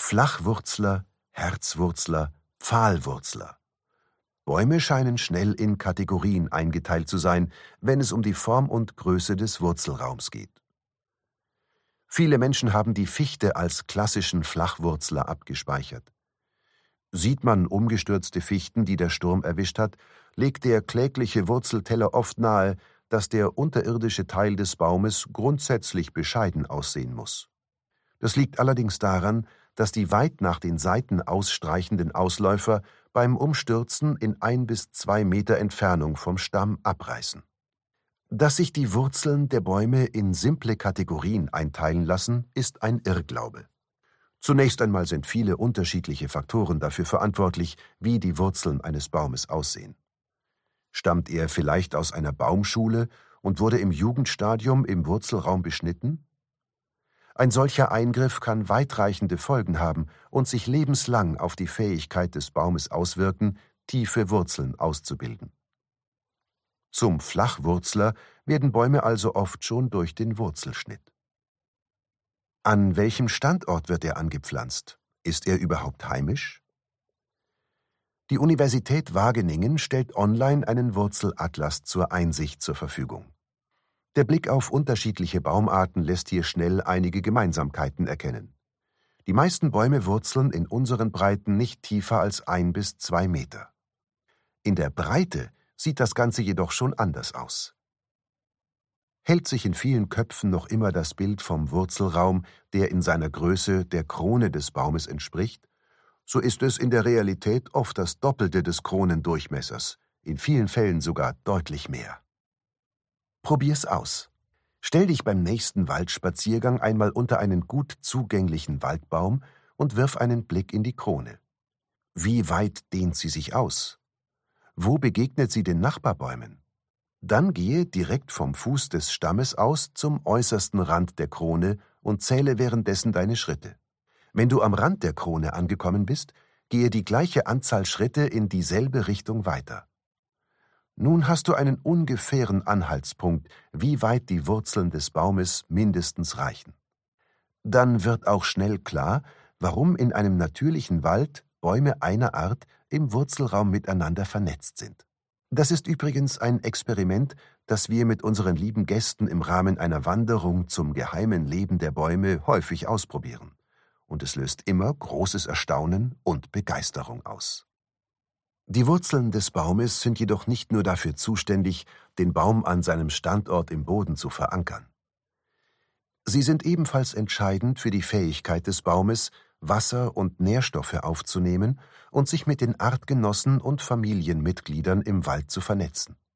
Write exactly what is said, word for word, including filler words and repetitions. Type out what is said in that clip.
Flachwurzler, Herzwurzler, Pfahlwurzler. Bäume scheinen schnell in Kategorien eingeteilt zu sein, wenn es um die Form und Größe des Wurzelraums geht. Viele Menschen haben die Fichte als klassischen Flachwurzler abgespeichert. Sieht man umgestürzte Fichten, die der Sturm erwischt hat, legt der klägliche Wurzelteller oft nahe, dass der unterirdische Teil des Baumes grundsätzlich bescheiden aussehen muss. Das liegt allerdings daran, dass die weit nach den Seiten ausstreichenden Ausläufer beim Umstürzen in ein bis zwei Meter Entfernung vom Stamm abreißen. Dass sich die Wurzeln der Bäume in simple Kategorien einteilen lassen, ist ein Irrglaube. Zunächst einmal sind viele unterschiedliche Faktoren dafür verantwortlich, wie die Wurzeln eines Baumes aussehen. Stammt er vielleicht aus einer Baumschule und wurde im Jugendstadium im Wurzelraum beschnitten? Ein solcher Eingriff kann weitreichende Folgen haben und sich lebenslang auf die Fähigkeit des Baumes auswirken, tiefe Wurzeln auszubilden. Zum Flachwurzler werden Bäume also oft schon durch den Wurzelschnitt. An welchem Standort wird er angepflanzt? Ist er überhaupt heimisch? Die Universität Wageningen stellt online einen Wurzelatlas zur Einsicht zur Verfügung. Der Blick auf unterschiedliche Baumarten lässt hier schnell einige Gemeinsamkeiten erkennen. Die meisten Bäume wurzeln in unseren Breiten nicht tiefer als ein bis zwei Meter. In der Breite sieht das Ganze jedoch schon anders aus. Hält sich in vielen Köpfen noch immer das Bild vom Wurzelraum, der in seiner Größe der Krone des Baumes entspricht, so ist es in der Realität oft das Doppelte des Kronendurchmessers, in vielen Fällen sogar deutlich mehr. Probier's aus. Stell dich beim nächsten Waldspaziergang einmal unter einen gut zugänglichen Waldbaum und wirf einen Blick in die Krone. Wie weit dehnt sie sich aus? Wo begegnet sie den Nachbarbäumen? Dann gehe direkt vom Fuß des Stammes aus zum äußersten Rand der Krone und zähle währenddessen deine Schritte. Wenn du am Rand der Krone angekommen bist, gehe die gleiche Anzahl Schritte in dieselbe Richtung weiter. Nun hast du einen ungefähren Anhaltspunkt, wie weit die Wurzeln des Baumes mindestens reichen. Dann wird auch schnell klar, warum in einem natürlichen Wald Bäume einer Art im Wurzelraum miteinander vernetzt sind. Das ist übrigens ein Experiment, das wir mit unseren lieben Gästen im Rahmen einer Wanderung zum geheimen Leben der Bäume häufig ausprobieren. Und es löst immer großes Erstaunen und Begeisterung aus. Die Wurzeln des Baumes sind jedoch nicht nur dafür zuständig, den Baum an seinem Standort im Boden zu verankern. Sie sind ebenfalls entscheidend für die Fähigkeit des Baumes, Wasser und Nährstoffe aufzunehmen und sich mit den Artgenossen und Familienmitgliedern im Wald zu vernetzen.